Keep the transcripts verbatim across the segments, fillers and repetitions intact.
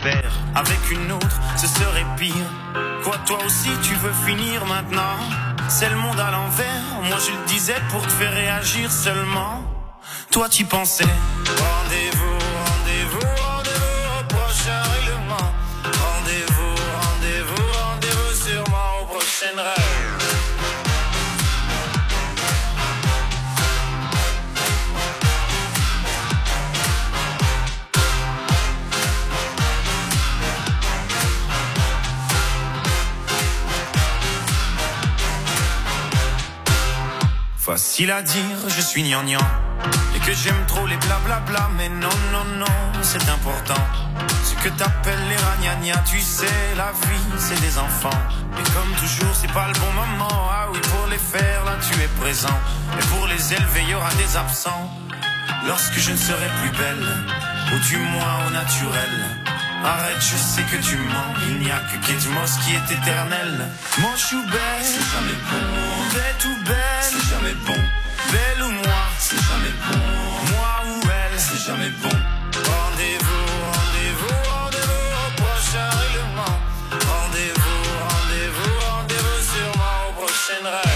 faire avec une autre, ce serait pire. Quoi, toi aussi tu veux finir maintenant? C'est le monde à l'envers, moi je le disais pour te faire réagir seulement. Toi tu pensais rendez-vous, rendez-vous, rendez-vous au prochain règlement. Rendez-vous, rendez-vous, rendez-vous sûrement au prochain rêve. Facile à dire, je suis gnangnan et que j'aime trop les blablabla, mais non, non, non, c'est important. Ce que t'appelles les ragnagnas, tu sais, la vie, c'est des enfants. Et comme toujours, c'est pas le bon moment. Ah oui, pour les faire, là, tu es présent. Et pour les élever, il y aura des absents. Lorsque je ne serai plus belle, ou du moins au naturel. Arrête, je sais que tu mens. Il n'y a que Kate Moss qui est éternel. Moi je suis belle, c'est jamais bon. Bête ou belle, c'est jamais bon. Belle ou moi, c'est jamais bon. Moi ou elle, c'est jamais bon. Rendez-vous, rendez-vous, rendez-vous au prochain règlement. Rendez-vous, rendez-vous, rendez-vous sûrement au prochain rêve.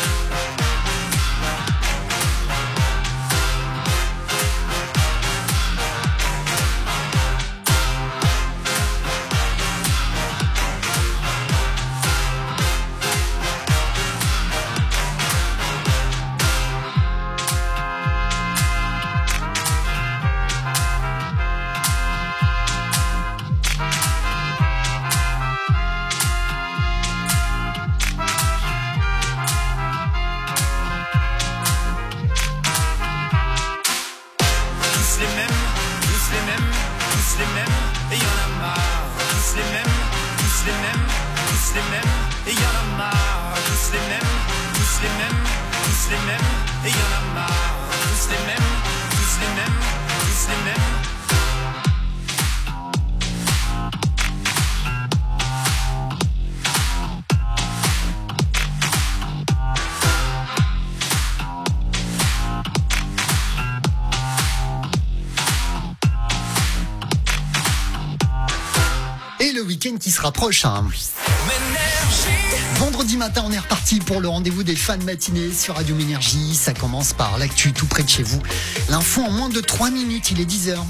Qui se rapproche. Hein. Vendredi matin, on est reparti pour le rendez-vous des fans matinés sur Radio Ménergie. Ça commence par l'actu tout près de chez vous. L'info en moins de trois minutes, il est dix heures.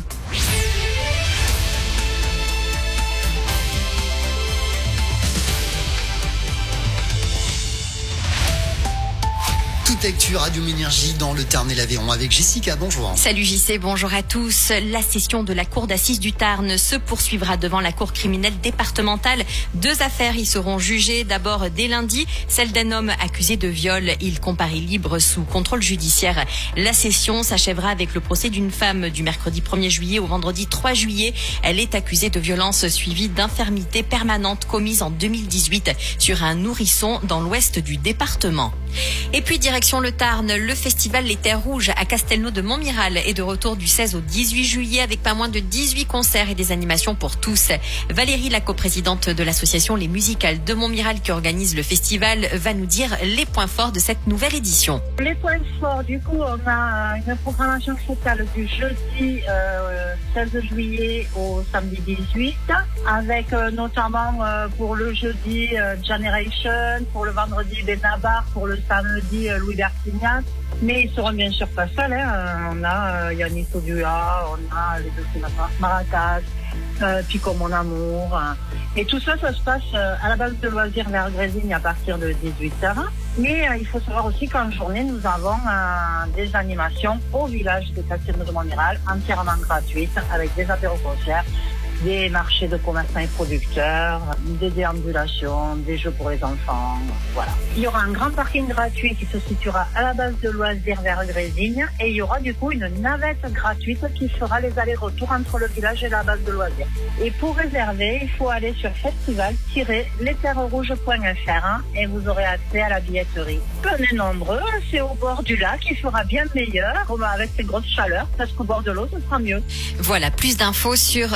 Actu Radio Ménergie dans le Tarn et l'Aveyron avec Jessica, bonjour. Salut J C, bonjour à tous. La session de la cour d'assises du Tarn se poursuivra devant la cour criminelle départementale. Deux affaires y seront jugées. D'abord dès lundi, celle d'un homme accusé de viol. Il comparait libre sous contrôle judiciaire. La session s'achèvera avec le procès d'une femme du mercredi premier juillet au vendredi trois juillet. Elle est accusée de violence suivie d'infirmité permanente commise en deux mille dix-huit sur un nourrisson dans l'ouest du département. Et puis direction le Tarn, le festival Les Terres Rouges à Castelnau de Montmiral est de retour du seize au dix-huit juillet avec pas moins de dix-huit concerts et des animations pour tous. Valérie, la coprésidente de l'association Les Musicales de Montmiral qui organise le festival, va nous dire les points forts de cette nouvelle édition. Les points forts, du coup, on a une programmation totale du jeudi euh, seize juillet au samedi dix-huit, avec euh, notamment euh, pour le jeudi euh, Generation, pour le vendredi Benabar, pour le samedi euh, Louis Bertignac. Mais ils seront bien sûr pas seuls. Hein. On a euh, Yannis Odua, on a les deux Maracas, euh, Pico Mon Amour. Hein. Et tout ça, ça se passe euh, à la base de loisirs vers Grésigne à partir de dix-huit heures. Mais euh, il faut savoir aussi qu'en journée, nous avons euh, des animations au village de Castelnau de Montmiral, entièrement gratuites, avec des apéros-concerts, des marchés de commerçants et producteurs, des déambulations, des jeux pour les enfants, voilà. Il y aura un grand parking gratuit qui se situera à la base de loisirs vers Grésigne et il y aura du coup une navette gratuite qui fera les allers-retours entre le village et la base de loisirs. Et pour réserver, il faut aller sur festival tiret les terres rouges point f r et vous aurez accès à la billetterie. Venez nombreux, c'est au bord du lac, il fera bien meilleur avec ces grosses chaleurs parce qu'au bord de l'eau, ce sera mieux. Voilà, plus d'infos sur festival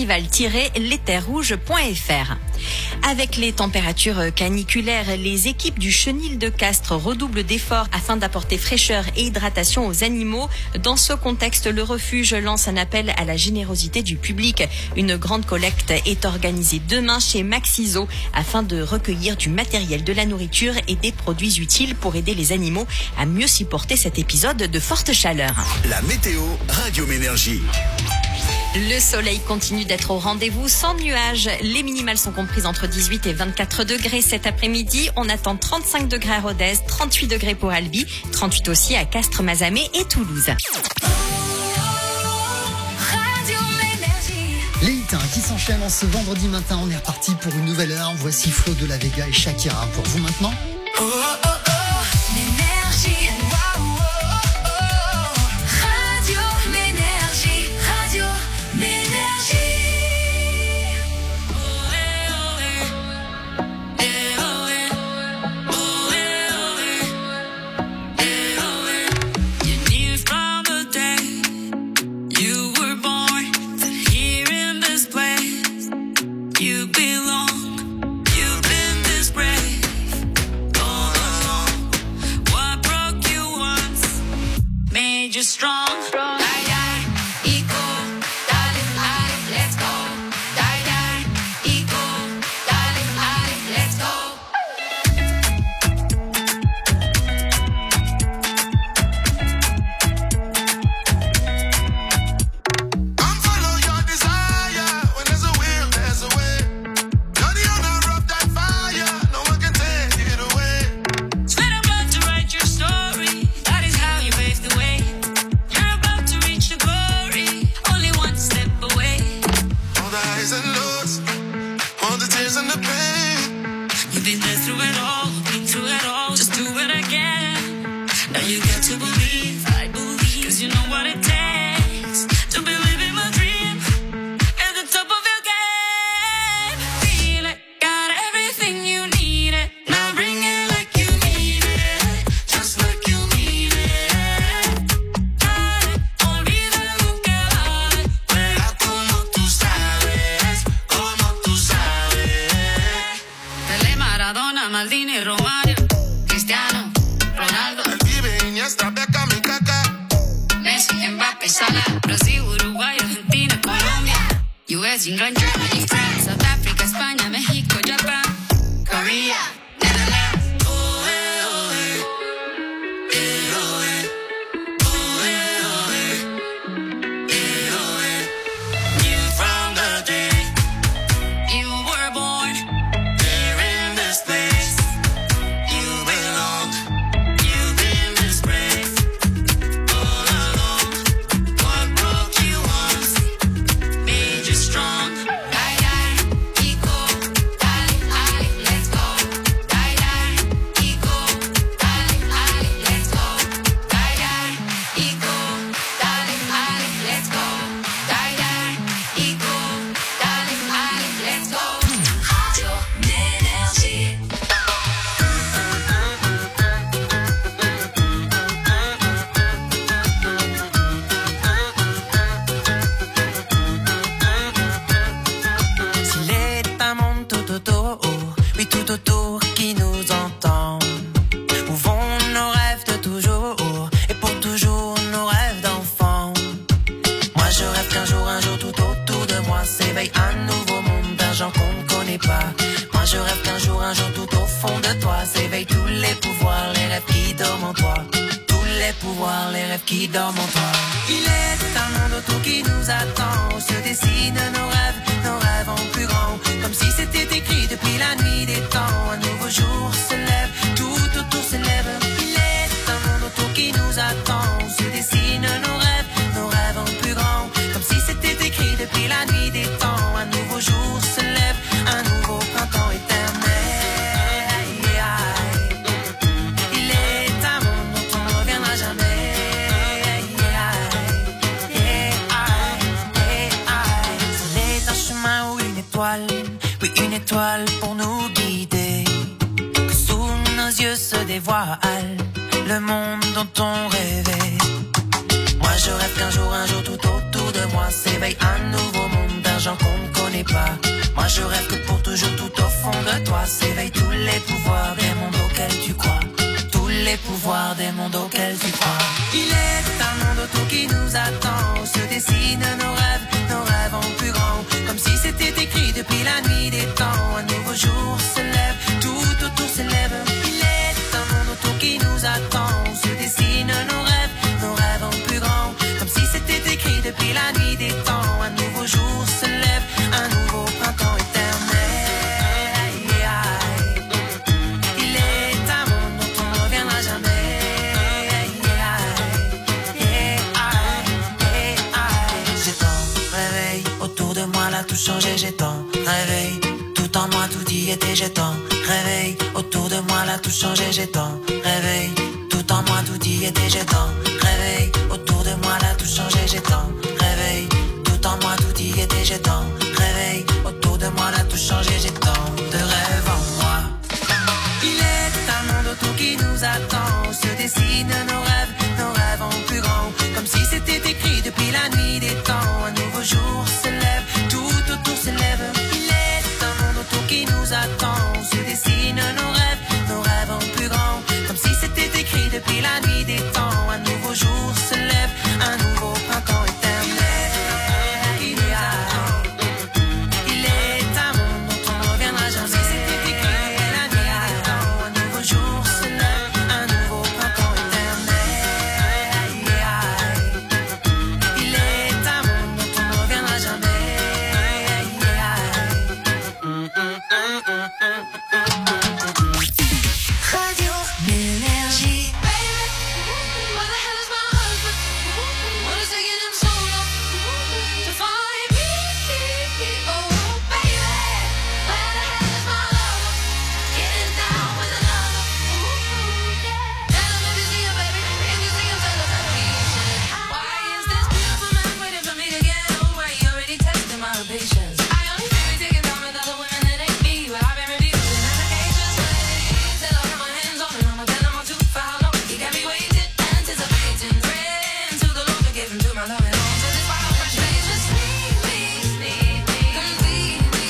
festival tiret les terres rouges point f r. Avec les températures caniculaires, les équipes du Chenil de Castres redoublent d'efforts afin d'apporter fraîcheur et hydratation aux animaux. Dans ce contexte, le refuge lance un appel à la générosité du public. Une grande collecte est organisée demain chez Maxiso afin de recueillir du matériel, de la nourriture et des produits utiles pour aider les animaux à mieux supporter cet épisode de forte chaleur. La météo Radio Ménergie. Le soleil continue d'être au rendez-vous sans nuages. Les minimales sont comprises entre dix-huit et vingt-quatre degrés cet après-midi. On attend trente-cinq degrés à Rodez, trente-huit degrés pour Albi, trente-huit aussi à Castres, Mazamet et Toulouse. Les hits hein, qui s'enchaînent en ce vendredi matin. On est reparti pour une nouvelle heure. Voici Flo de la Vega et Shakira pour vous maintenant. Oh, oh, oh, oh. L'énergie. Radio Ménergie. Radio Ménergie. You knew from the day you were born that here in this place you belong. You've been this brave all along. What broke you once made you strong. Die, die, eco, darling, darling, let's go. Die, die, eco, darling, darling, let's go. Come follow your desire. When there's a will, there's a way. You're the owner of that fire. No one can take it away. Spit about to write your story. That is how you pave the way. You're about to reach the glory. Only one step away. All the highs and lows, all the tears and the pain. You've been there through it all, been through it all. Just do it again. Now you got to believe, I believe, 'cause you know what it takes to be living my dream at the top of your game. Feel it, got everything you need it. Now bring it like you need it, just like you need it. Dale, olvida lo que vale, juega como tú sabes, como tú sabes. Pelé, Maradona, Maldini, Romario, Cristiano, Ronaldo, El pibe, Iniesta, Beckham y Kaká. Messi, Mbappé, Salah, Brasil, Uruguay, Argentina, Colombia, U S, England, Germany, France, South Africa, España, México, Japan, Korea, Netherlands. Oh, eh, oh, eh. Eh, oh, eh. Oh, eh, oh, eh. Eh, oh, eh. Knew from the day you were born here in this place you belong. You've been this brave all along. What broke you once made you strong. Die, die, eco, darling, darling, let's go. Die, die, eco, darling, darling, let's go. Die, die, eco, darling, darling, let's go. Die, die, eco, darling, darling, let's go. Radio Ménergie. S'il est un monde tout autour, oui tout autour qui nous entend. Où vont nos rêves de toujours, et pour toujours nos rêves d'enfant. Moi je rêve qu'un jour, un jour tout autour de moi s'éveille un nouveau monde d'un genre qu'on ne connaît pas. Moi je rêve qu'un jour, un jour tout au fond de toi s'éveillent tous les pouvoirs, les rêves qui dorment en toi. Tous les pouvoirs, les rêves qui dorment en toi. Il est un monde autour qui nous attend, où se dessinent nos rêves, nos rêves en plus grand. Comme si c'était écrit depuis la nuit des temps. Un nouveau jour se lève, tout autour s'élève. Il est un monde autour qui nous attend, où se dessinent nos rêves, nos rêves en plus grand. Comme si c'était écrit depuis la nuit des temps. Un nouveau jour se lève, un nouveau printemps éternel. Il est un monde dont on ne reviendra jamais. C'est un chemin ou une étoile, oui une étoile pour nous guider. Que sous nos yeux se dévoile le monde dont on rêvait. Moi je rêve qu'un jour, un jour tout autour de moi s'éveille un nouveau monde. émergent qu'on ne connaît pas. Moi je rêve que pour toujours tout au fond de toi s'éveillent tous les pouvoirs des mondes auxquels tu crois. Tous les pouvoirs des mondes auxquels tu crois. Il est un monde autour qui nous attend, où se dessinent nos rêves, nos rêves en plus grand. Comme si c'était écrit depuis la nuit des temps. Un nouveau jour se lève, tout autour s'élève. Il est un monde autour qui nous attend, où se dessinent nos rêves, nos rêves en plus grand. Comme si c'était écrit depuis la nuit des temps. Un nouveau jour se lève, un nouveau printemps éternel. Il est un monde dont on ne reviendra jamais. J'ai tant réveil autour de moi, là tout changé. J'ai tant réveil, tout en moi, tout y était. J'ai tant réveil autour de moi, là tout changé. J'ai tant réveil, tout en moi, tout y était. J'ai tant réveil autour de moi, là tout changé. J'ai tant réveil, tout en moi, tout y était. J'ai tant réveil autour de moi, là tout changé. J'ai tant de rêves en moi. Il est un monde autour qui nous attend, où se dessinent nos rêves, nos rêves en plus grand. Comme si c'était écrit depuis la nuit des temps. Un nouveau jour se lève, tout autour s'élève. Il est un monde autour qui nous attend, où se dessinent nos rêves, nos rêves en plus grand. Comme si c'était écrit depuis la nuit des temps. Un nouveau jour se lève, un nouveau printemps éternel. Il est il est un monde dont on ne reviendra jamais. Si c'était écrit depuis la nuit des temps. Un nouveau jour se lève, un nouveau printemps éternel. Il est un monde dont on ne reviendra jamais. Radio Énergie. Where the hell is my husband? What is taking him so long to find me? Oh, baby, where the hell is my lover? Getting down with another. Tell him if you see him, baby. If you see him, tell him that he should. Why is this beautiful man waiting for me to get home? Why you already testing my patience? I only see me taking time with other women that ain't me, but I've been refusing medications. Till I put my hands on him, I'ma tell him I'm too far long. He got me waiting, anticipating, praying to the Lord to give him to my loving arms. So this wild frustration, need me, need me, complete me,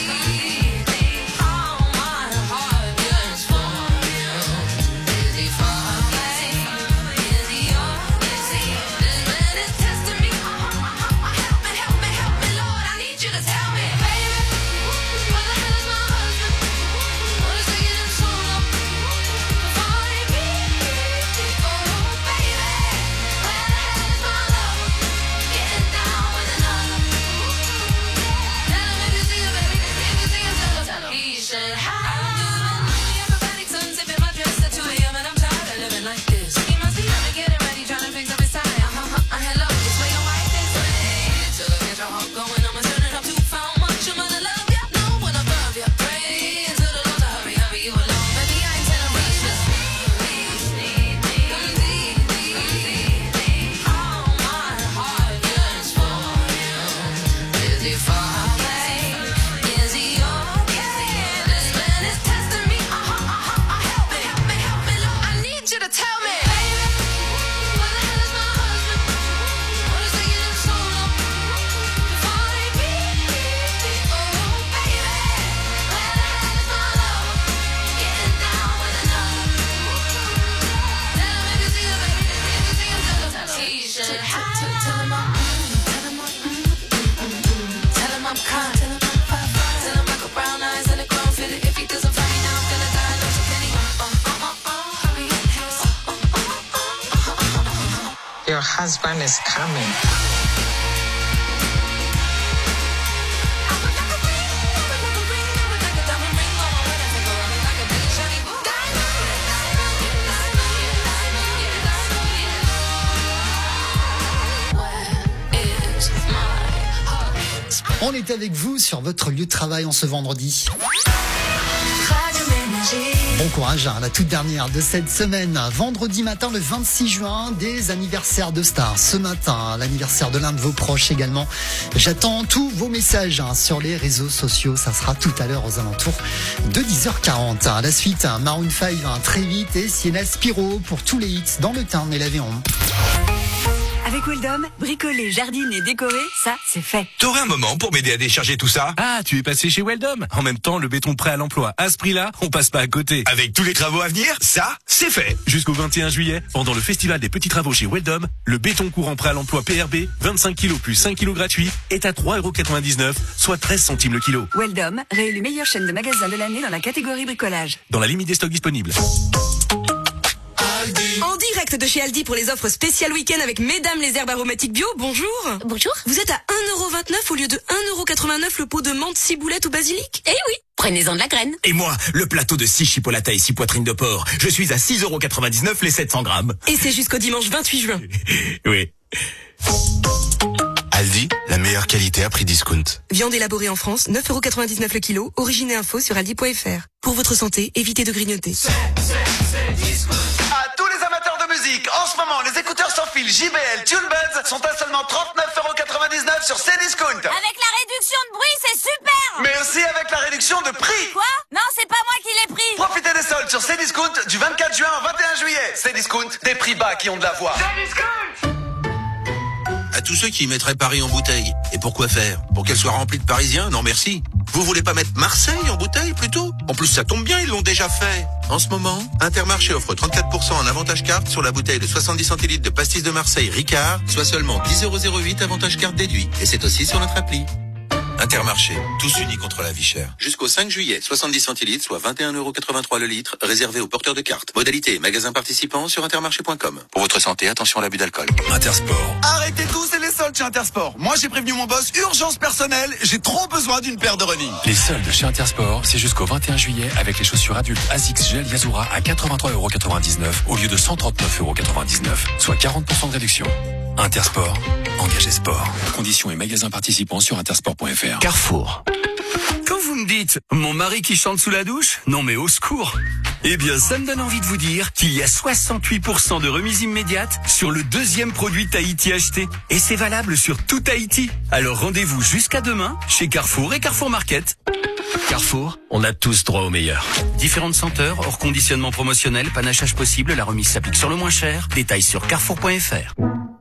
all my heart yearns for you. Is he far away? Is he yours? Is he? This man is testing me. Help me, help me, help me, Lord. I need you to tell me, baby, where the hell is my husband? What is taking him so long to find me? Oh, baby, where the hell is my lover? Getting down with another. Tell him if you see him, baby. If you see him, tell him, tell him he should hide. Acrobatic son sipping my dress at two a.m. and I'm tired of living like this. He must be trying to get it ready, trying to fix up his tie. Uh-huh, uh, hello, this way, your wife this way. Till I get your heart going, I'ma turn it up too far. Much of mother love ya, no one above ya. Pray to the Lord to hurry, hurry you along. Baby, I ain't telling rush this. Need me, need me, all my heart yearns for you. Is he far away? Is he yours? This man is testing me. Uh-huh, uh-huh, help me, help me, help me, Lord. I need you to tell me, baby, where the hell is my husband? What is taking him so long to find me? Oh, baby, where the hell is my lover? Getting down with another. Tell him if you see him, baby. If you see him, tell him, tell him he should hide. Tell him I'm, tell him I'm, tell him I'm kind. Tell him I'm fine, fine. Tell him I got brown eyes and a grown fitted. If he doesn't find me now, I'm gonna die. Don't you penny? Uh, uh, uh, uh, hurry up, hurry. Your husband is coming. On est avec vous sur votre lieu de travail en ce vendredi. Bon courage, hein, la toute dernière de cette semaine. Vendredi matin, le vingt-six juin, des anniversaires de stars. Ce matin, l'anniversaire de l'un de vos proches également. J'attends tous vos messages hein, sur les réseaux sociaux. Ça sera tout à l'heure aux alentours de dix heures quarante. À la suite, hein, Maroon cinq hein, très vite et Sienna Spiro pour tous les hits dans le Tarn et l'Aveyron. Avec Weldom, bricoler, jardiner, décorer, ça, c'est fait. T'aurais un moment pour m'aider à décharger tout ça? Ah, tu es passé chez Weldom. En même temps, le béton prêt à l'emploi. À ce prix-là, on passe pas à côté. Avec tous les travaux à venir, ça, c'est fait. Jusqu'au vingt et un juillet, pendant le festival des petits travaux chez Weldom, le béton courant prêt à l'emploi P R B, vingt-cinq kilos plus cinq kilos gratuits, est à trois euros quatre-vingt-dix-neuf, soit treize centimes le kilo. Weldom, réélu meilleure chaîne de magasins de l'année dans la catégorie bricolage. Dans la limite des stocks disponibles. En direct de chez Aldi pour les offres spéciales week-end avec Mesdames les herbes aromatiques bio, bonjour. Bonjour. Vous êtes à un euro vingt-neuf au lieu de un euro quatre-vingt-neuf le pot de menthe, ciboulette ou basilic? Eh oui, prenez-en de la graine. Et moi, le plateau de six chipolatas et six poitrines de porc. Je suis à six euros quatre-vingt-dix-neuf les sept cents grammes. Et c'est jusqu'au dimanche vingt-huit juin. Oui. Aldi, la meilleure qualité à prix discount. Viande élaborée en France, neuf euros quatre-vingt-dix-neuf le kilo. Origine et info sur aldi point f r. Pour votre santé, évitez de grignoter. À tous les amateurs de musique, en ce moment, les écouteurs sans fil J B L TuneBuds sont à seulement trente-neuf euros quatre-vingt-dix-neuf sur Cdiscount. Avec la réduction de bruit, c'est super. Mais aussi avec la réduction de prix. Quoi? Non, c'est pas moi qui l'ai pris. Profitez des soldes sur Cdiscount du vingt-quatre juin au vingt et un juillet. Cdiscount, des prix bas qui ont de la voix. Cdiscount. À tous ceux qui mettraient Paris en bouteille. Et pourquoi faire? Pour qu'elle soit remplie de Parisiens? Non merci. Vous voulez pas mettre Marseille en bouteille plutôt? En plus ça tombe bien, ils l'ont déjà fait. En ce moment, Intermarché offre trente-quatre pour cent en avantage carte sur la bouteille de soixante-dix centilitres de pastis de Marseille Ricard, soit seulement dix euros zéro huit avantage carte déduit. Et c'est aussi sur notre appli. Intermarché, tous unis contre la vie chère. Jusqu'au cinq juillet, soixante-dix centilitres, soit vingt et un euros quatre-vingt-trois le litre, réservé aux porteurs de cartes. Modalité, magasin participant sur intermarché point com. Pour votre santé, attention à l'abus d'alcool. Intersport. Arrêtez tout, c'est les soldes chez Intersport. Moi, j'ai prévenu mon boss, urgence personnelle, j'ai trop besoin d'une paire de running. Les soldes chez Intersport, c'est jusqu'au vingt et un juillet avec les chaussures adultes Asics Gel Yazura à quatre-vingt-trois euros quatre-vingt-dix-neuf au lieu de cent trente-neuf euros quatre-vingt-dix-neuf, soit quarante pour cent de réduction. Intersport, engagé sport. Conditions et magasins participants sur intersport point f r. Carrefour. Quand vous me dites « mon mari qui chante sous la douche », non mais au secours. Eh bien, ça me donne envie de vous dire qu'il y a soixante-huit pour cent de remise immédiate sur le deuxième produit Tahiti acheté. Et c'est valable sur tout Tahiti. Alors rendez-vous jusqu'à demain chez Carrefour et Carrefour Market. Carrefour, on a tous droit au meilleur. Différentes senteurs, hors conditionnement promotionnel, panachage possible, la remise s'applique sur le moins cher. Détails sur carrefour point f r.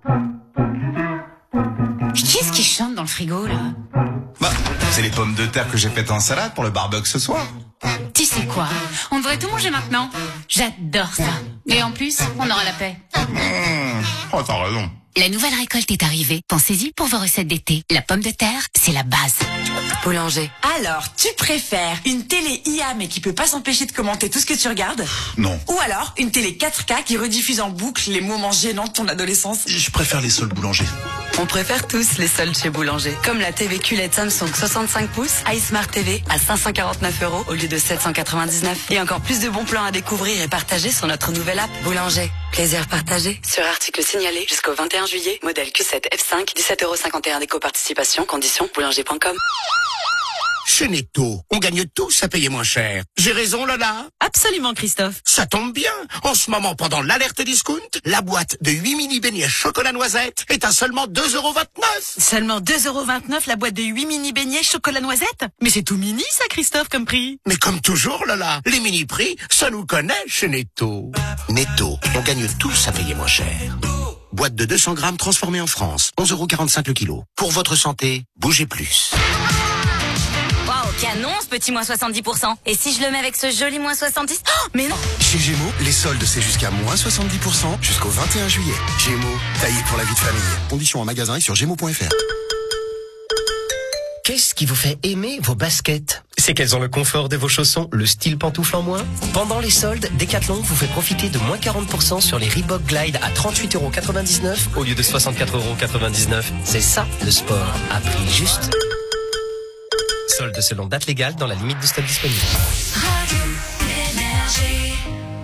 Qui est-ce qui chante dans le frigo, là? Bah, c'est les pommes de terre que j'ai faites en salade pour le barbecue ce soir. Tu sais quoi? On devrait tout manger maintenant. J'adore ça. Et en plus, on aura la paix. Mmh. Oh, t'as raison. La nouvelle récolte est arrivée. Pensez-y pour vos recettes d'été. La pomme de terre, c'est la base. Boulanger. Alors, tu préfères une télé I A mais qui peut pas s'empêcher de commenter tout ce que tu regardes? Non. Ou alors une télé quatre K qui rediffuse en boucle les moments gênants de ton adolescence? Je préfère les soldes Boulanger. On préfère tous les soldes chez Boulanger. Comme la T V Q L E D Samsung soixante-cinq pouces, iSmart T V à cinq cent quarante-neuf euros au lieu de sept cent quatre-vingt-dix-neuf. Et encore plus de bons plans à découvrir et partager sur notre nouvelle app Boulanger. Plaisir partagé. Sur article signalé jusqu'au vingt et un juillet, modèle Q sept F cinq, dix-sept euros cinquante et un d'éco-participation, conditions boulanger point com. Chez Netto, on gagne tous à payer moins cher. J'ai raison, Lola? Absolument, Christophe. Ça tombe bien. En ce moment, pendant l'alerte discount, la boîte de huit mini beignets chocolat noisette est à seulement deux euros vingt-neuf. Seulement deux euros vingt-neuf la boîte de huit mini beignets chocolat noisette? Mais c'est tout mini, ça, Christophe, comme prix. Mais comme toujours, Lola, les mini prix, ça nous connaît chez Netto. Netto, on gagne tous à payer moins cher. Boîte de deux cents grammes transformée en France, onze euros quarante-cinq le kilo. Pour votre santé, bougez plus. Waouh, canon ce petit moins soixante-dix pour cent. Et si je le mets avec ce joli moins soixante-dix? Oh, mais non. Chez Gémeaux, les soldes, c'est jusqu'à moins soixante-dix pour cent jusqu'au vingt et un juillet. Gémeaux, taillé pour la vie de famille. Conditions en magasin et sur gémeaux point f r. Qu'est-ce qui vous fait aimer vos baskets? C'est qu'elles ont le confort de vos chaussons, le style pantoufle en moins. Pendant les soldes, Decathlon vous fait profiter de moins quarante pour cent sur les Reebok Glide à trente-huit euros quatre-vingt-dix-neuf au lieu de soixante-quatre euros quatre-vingt-dix-neuf. C'est ça, le sport, à prix juste. Soldes selon date légale dans la limite du stock disponible. Radio Énergie.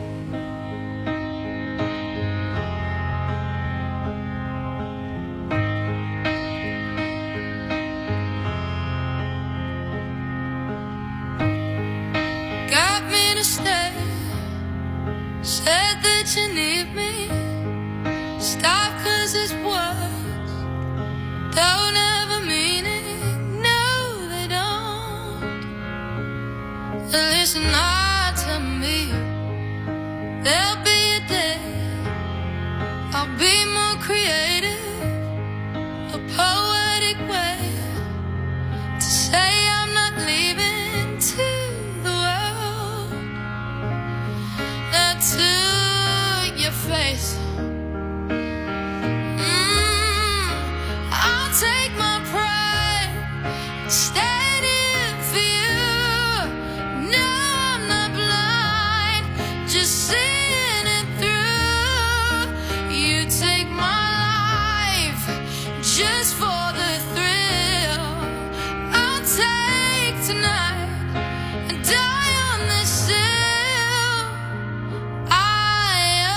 Got me to stay. Said that you need me. Stop 'cause it's words don't ever mean it. No, they don't. Listen hard to me. There'll be a day I'll be more creative. poetic way to say I'm not leaving to the world. Now to your face, mm, I'll take my pride, standing for you. No, I'm not blind, just seeing it through. You take my life just for the thrill. I'll take tonight and die on this hill. I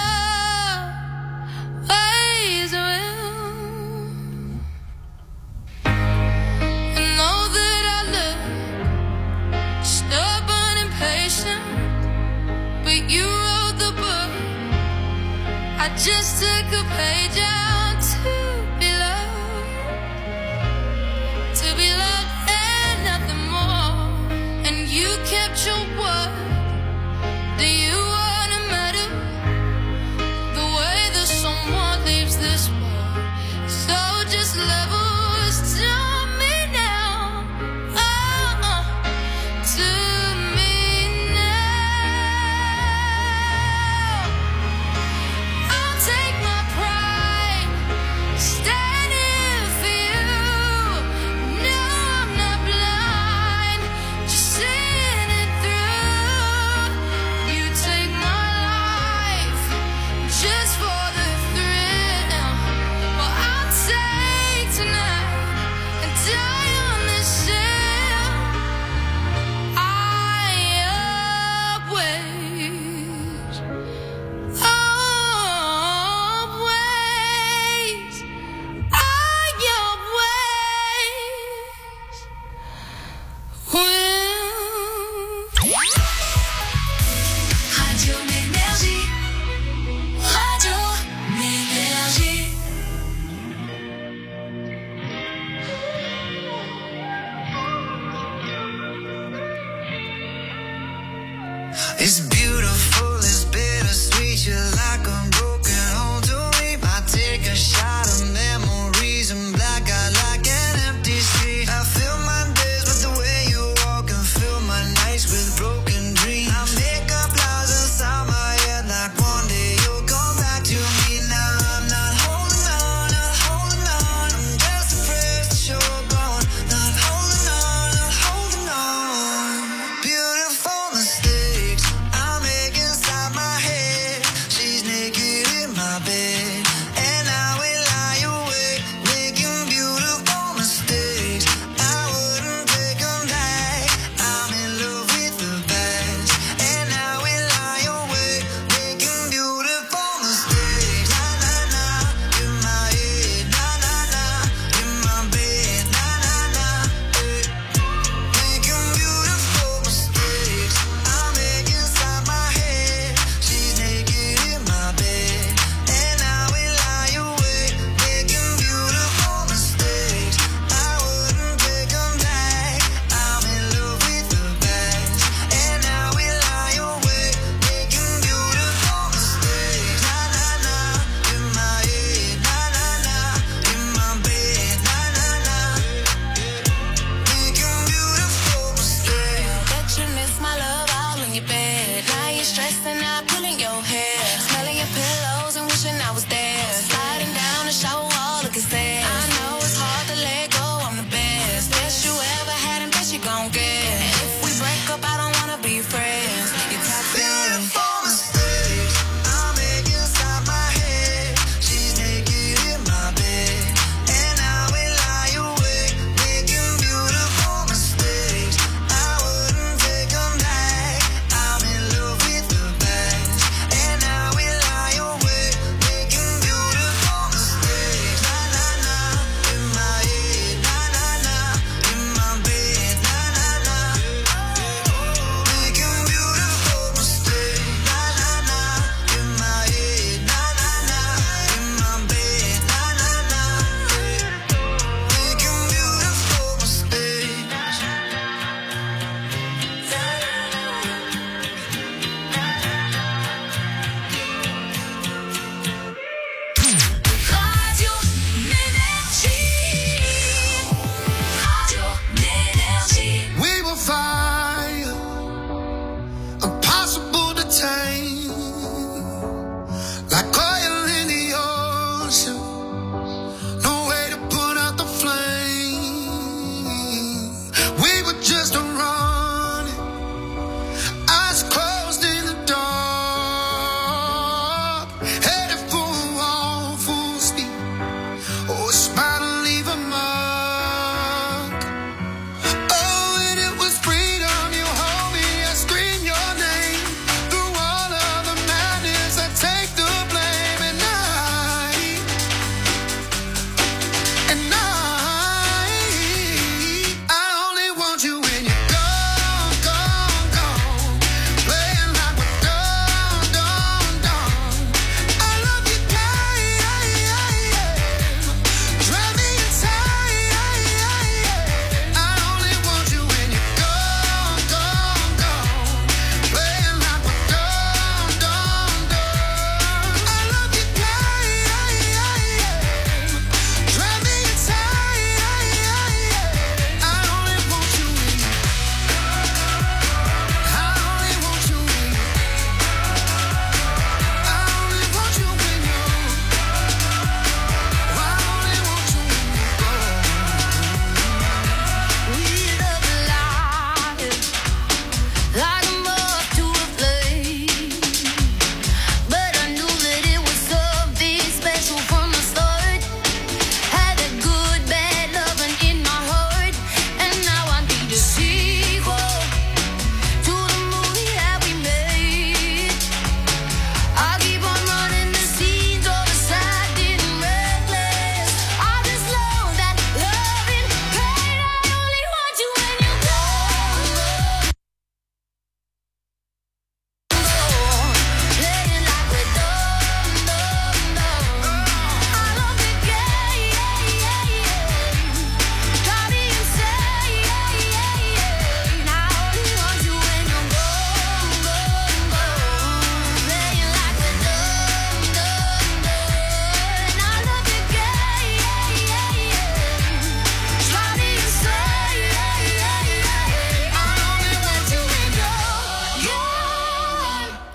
always will. And know that I look stubborn and patient, but you wrote the book. I just took a page out to be loved, to be loved and nothing more. And you kept your word. Do you wanna matter the way that someone leaves this world? So just levels to me now, oh, oh, to me now. I'll take my pride, standing for you. No, I'm not blind, just seeing it through. You take my life just for the thrill. Well, I'll take tonight and die on this hill. I always, always, I always will. Radio Ménergie, Radio Ménergie. It's beautiful, it's bittersweet. You're like a broken home to me. I take a shot of memories and black out like an empty street. I fill my days with the way you walk and fill my nights with broken dreams. I make up lies inside my head like one day you'll come back to me. Now I'm not holding on, not holding on. I'm just afraid that you're gone. Not holding on, not holding on. Beautiful mistakes I make inside my head. She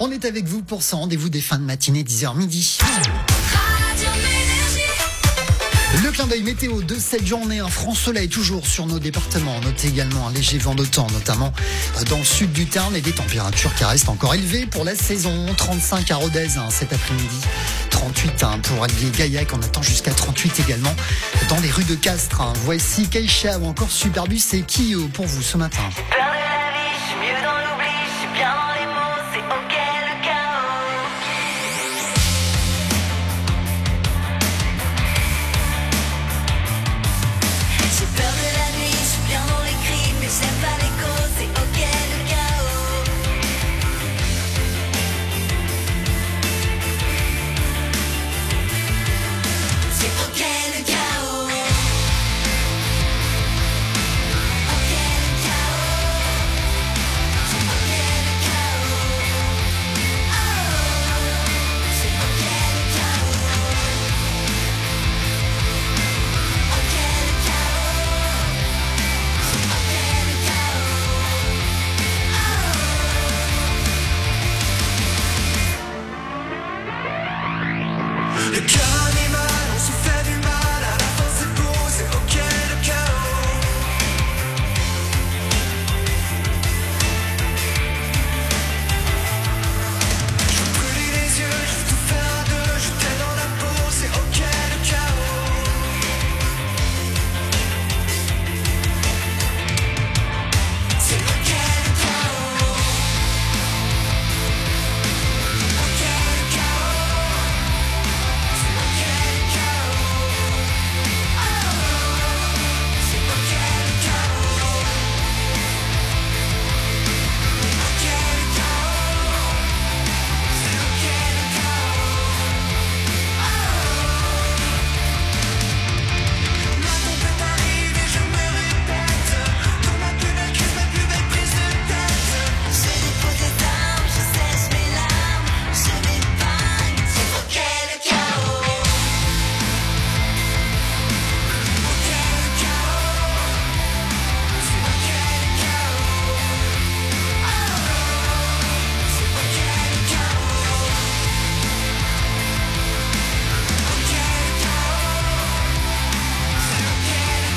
On est avec vous pour ce rendez-vous des fins de matinée, dix heures midi. Le clin d'œil météo de cette journée, un franc soleil toujours sur nos départements. Notez également un léger vent d'automne, notamment dans le sud du Tarn, et des températures qui restent encore élevées pour la saison. trente-cinq à Rodez hein, cet après-midi, trente-huit hein, pour Allier-Gaillac. On attend jusqu'à trente-huit également dans les rues de Castres. Hein. Voici Keisha ou encore Superbus et Kyo pour vous ce matin. Peur de la vie, je suis mieux dans l'oubli, je suis bien dans les mots, c'est ok le chaos. J'ai peur de la nuit, je suis bien dans les cris, mais j'aime pas l'écho, c'est ok le chaos. C'est ok le chaos. Ok le chaos. C'est ok le chaos. Oh, c'est ok le chaos. Ok le chaos. C'est ok le chaos. Le cœur animal, on se fait du mal, à la fin c'est beau, c'est ok le chaos. Je veux brûler les yeux, je veux tout faire à deux, je t'ai dans la peau, c'est ok le chaos. C'est ok le chaos. Ok le chaos. C'est ok le chaos. Oh, c'est ok le chaos. Ok le chaos. C'est ok le chaos. Oh, ma tempête arrive et je me répète. Dans ma plus belle crise, ma plus belle prise de tête. Je dépose des armes, je sèche mes larmes, je m'épargne. C'est ok le chaos. Ok le chaos. C'est ok le chaos. Oh, c'est ok le chaos. Ok le chaos. C'est ok le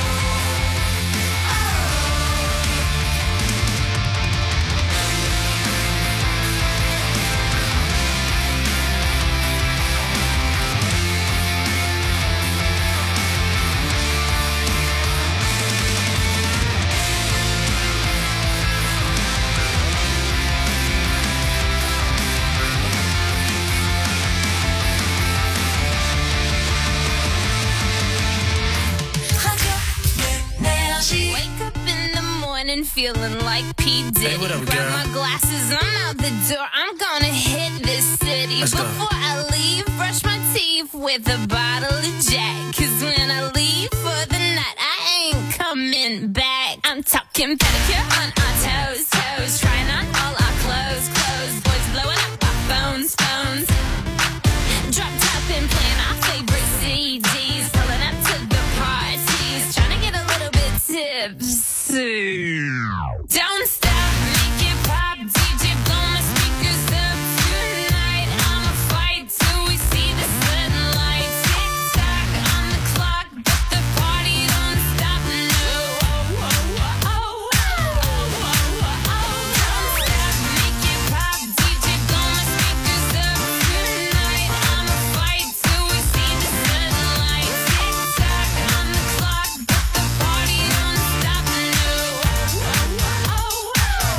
Énergie. Wake up in the morning feeling like P. Diddy. Hey, what up, Grab girl? my glasses, I'm out the door. I'm gonna hit this city. Let's go. Before I leave, brush my teeth with a bottle of Jack. Cause when I leave for the night, I ain't coming back. I'm talking pedicure on our toes, toes. Trying on all our clothes, clothes. Boys blowing up our phones, phones. Drop top and playing our favorite C Ds. Pulling up to the parties. Trying to get a little bit tipsy. Don't stop, make it pop. D J blow my speakers up tonight. I'ma fight till we see the sunlight. Tick tock on the clock, but the party don't stop. No. Oh, oh, oh, oh, oh, oh, oh, oh. Don't stop, make it pop. D J blow my speakers up tonight. I'ma fight till we see the sunlight. Tick tock on the clock, but the party don't stop. No. Oh, oh, oh, oh,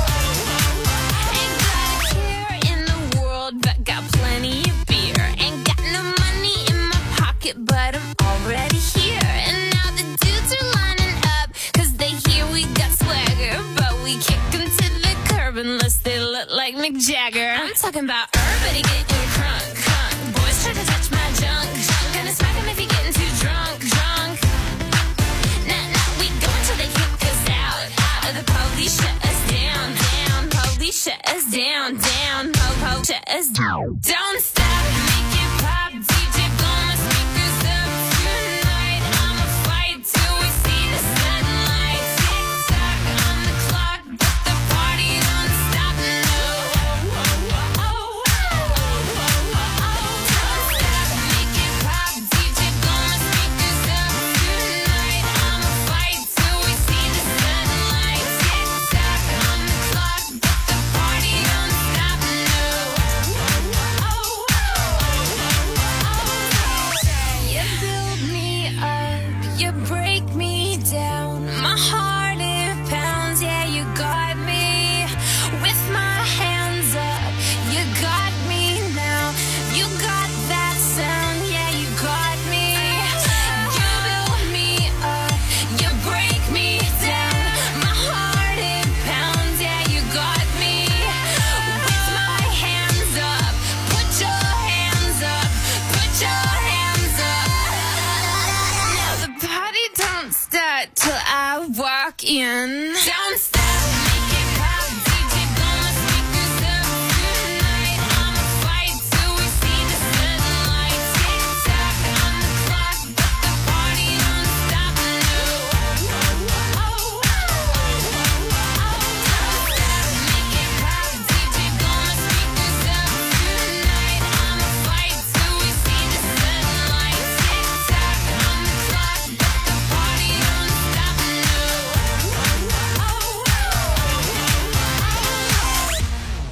oh. Ain't got a care in the world, but got plenty of beer. Ain't got no money in my pocket, but I'm already here. And now the dudes are lining up, cause they hear we got swagger. But we kick them to the curb unless they look like Mick Jagger. I'm talking about everybody getting crunk, crunk. Boys try to touch my junk, junk. Gonna smack him if he getting too drunk, drunk. Nah, nah, we go until they kick us out, out. Or the police shut us down, down. Police shut us down, down. Po, po, shut us down. Don't stop, make it pop. D J blow my speakers up tonight. I'ma fight till we see the sunlight. Tick tock on the clock, but the party don't stop. No. Oh, oh, oh,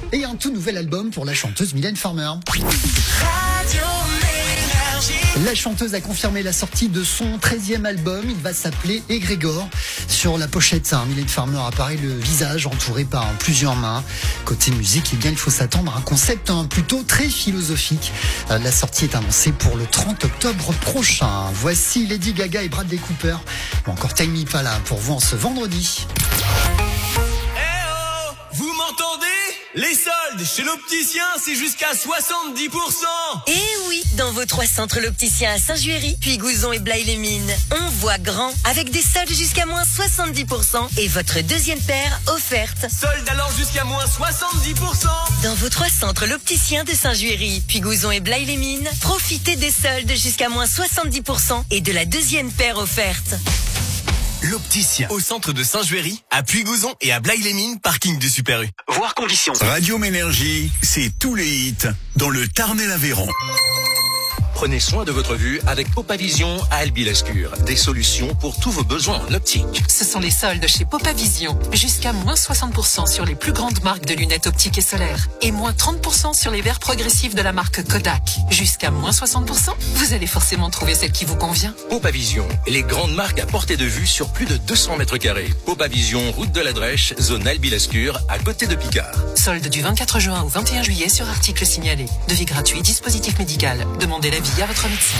et un tout nouvel album pour la chanteuse Mylène Farmer. La chanteuse a confirmé la sortie de son treizième album. Il va s'appeler Égrégore. Sur la pochette, hein, Mylène Farmer apparaît le visage entouré par plusieurs mains. Côté musique, eh bien, il faut s'attendre à un concept hein, plutôt très philosophique. Euh, la sortie est annoncée pour le trente octobre prochain. Voici Lady Gaga et Bradley Cooper. Ou encore Time Impala pour vous en ce vendredi. Vous m'entendez? Les soldes chez l'opticien, c'est jusqu'à soixante-dix pour cent. Et oui, dans vos trois centres l'opticien à Saint-Juéry, puis Gouzon et Blaye-les-Mines, on voit grand avec des soldes jusqu'à moins soixante-dix pour cent et votre deuxième paire offerte. Soldes alors jusqu'à moins soixante-dix pour cent. Dans vos trois centres l'opticien de Saint-Juéry, puis Gouzon et Blaye-les-Mines, profitez des soldes jusqu'à moins soixante-dix pour cent et de la deuxième paire offerte. L'opticien au centre de Saint-Juéry, à Puy-Gouzon et à Blaye-les-Mines, parking du Super U. Voir conditions. Radio Ménergie, c'est tous les hits dans le Tarn-et-Aveyron. Prenez soin de votre vue avec Popavision à Albi-Lescure. Des solutions pour tous vos besoins en optique. Ce sont les soldes chez Popavision. Jusqu'à moins soixante pour cent sur les plus grandes marques de lunettes optiques et solaires. Et moins trente pour cent sur les verres progressifs de la marque Kodak. Jusqu'à moins soixante pour cent, vous allez forcément trouver celle qui vous convient. Popavision, les grandes marques à portée de vue sur plus de deux cents mètres carrés. Popavision, route de la Drèche, zone Albi-Lescure, à côté de Picard. Soldes du vingt-quatre juin au vingt et un juillet sur articles signalés. Devis gratuit, dispositif médical. Demandez l'avis à votre médecin.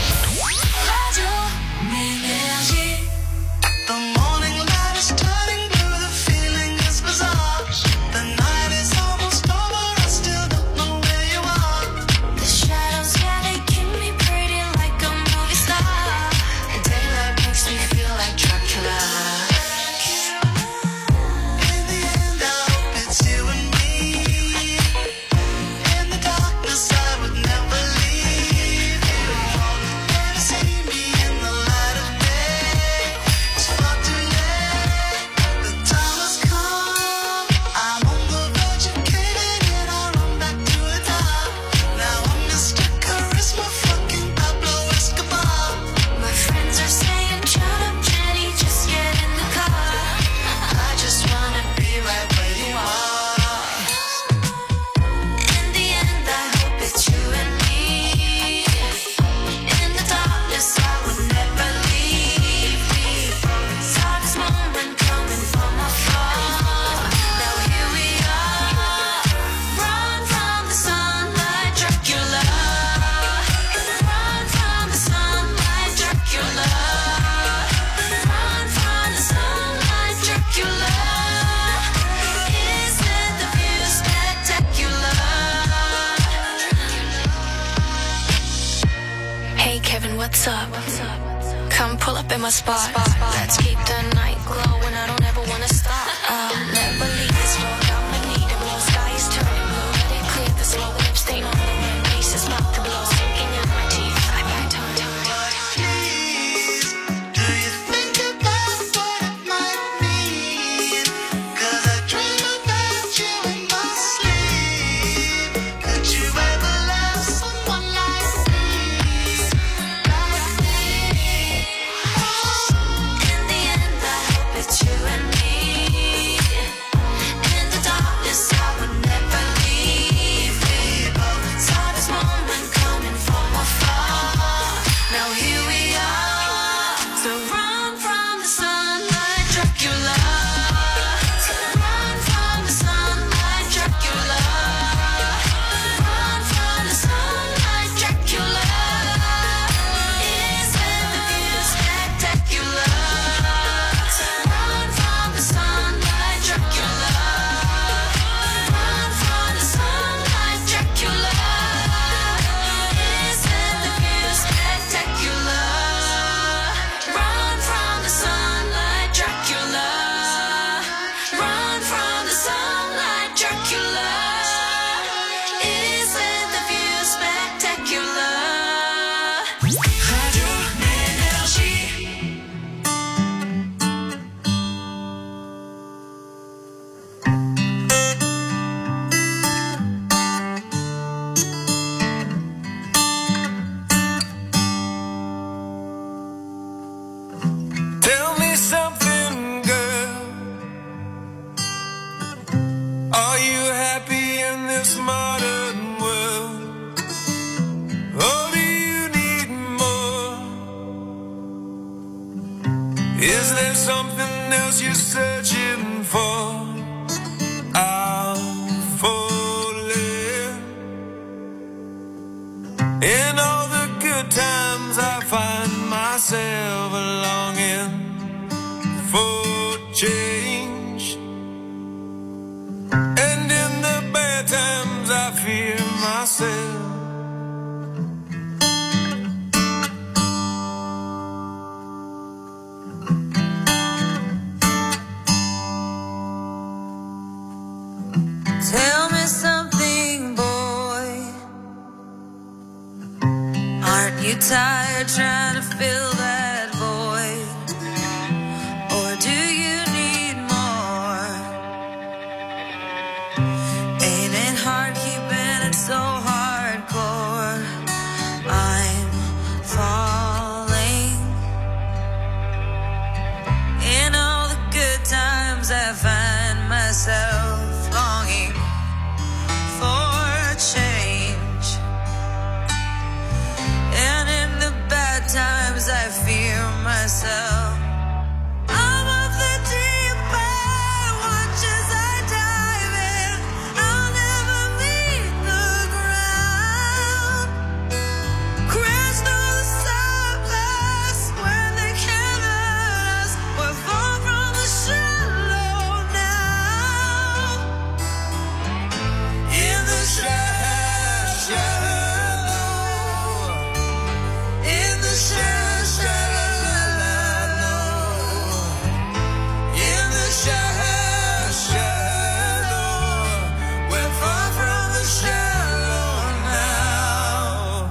What's up? Come pull up in my spot. Let's keep the night glowing. I don't ever wanna stop. I'll never leave this road. I'ma need a blue sky is turning blue. Let it clear the slow lip stain on the rim. Faces mouth to blow, sinking in my teeth. I bite on to it. Please, do you think about what it might mean? 'Cause I dream about you in my sleep. Could you ever love someone like me? In the end, I hope it's you and me. In the darkness, I would never leave. We both saw this moment coming from afar. Now here we are. So run from the sunlight, Dracula. So run from the sunlight, Dracula. Run from the sunlight, Dracula. Isn't the view spectacular? So run from the sunlight, Dracula. Run from the sunlight, Dracula. Isn't the view spectacular? Run from the sunlight, Dracula. Run from the sunlight, Dracula. Isn't the view spectacular? Radio Énergie. Tell me something, girl. Are you happy in this else you're searching for, I'm falling. In all the good times I find myself longing for change, and in the bad times I fear myself. Tell me something, boy. Aren't you tired trying to fill that void? Or do you need more? Ain't it hard keeping it so hardcore? I'm falling. In all the good times I find myself longing for change, and in the bad times I fear myself. I'm of the deep end, watch as I dive in. I'll never meet the ground. Crash through the surface when they can't hurt us. We're far from the shallow now. In the shallow, in the shallow, in the shallow, we're far from the shallow now.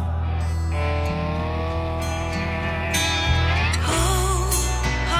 Oh, oh,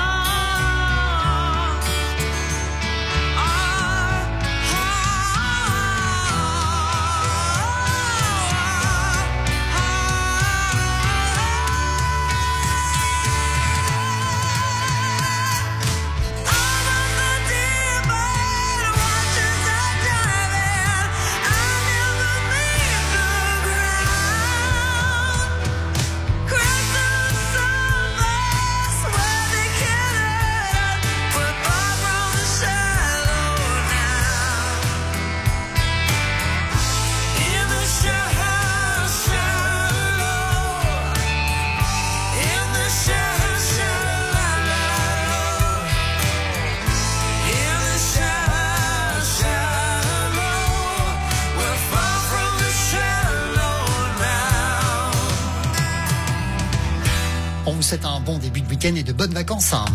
On vous souhaite un bon début de week-end et de bonnes vacances. hein.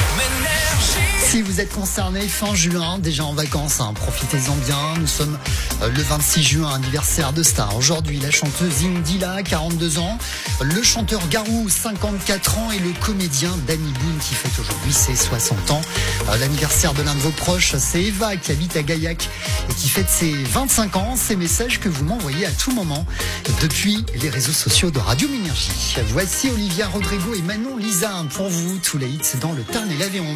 Si vous êtes concerné, fin juin, déjà en vacances, hein, profitez-en bien. Nous sommes euh, le vingt-six juin, anniversaire de Star. Aujourd'hui, la chanteuse Indila, quarante-deux ans, le chanteur Garou, cinquante-quatre ans, et le comédien Danny Boone qui fête aujourd'hui ses soixante ans. Euh, l'anniversaire de l'un de vos proches, c'est Eva qui habite à Gaillac et qui fête ses vingt-cinq ans. Ces messages que vous m'envoyez à tout moment depuis les réseaux sociaux de Radio Minergie. Voici Olivia Rodrigo et Manon Lisa pour vous, tous les hits dans le Tarn et l'Aveyron.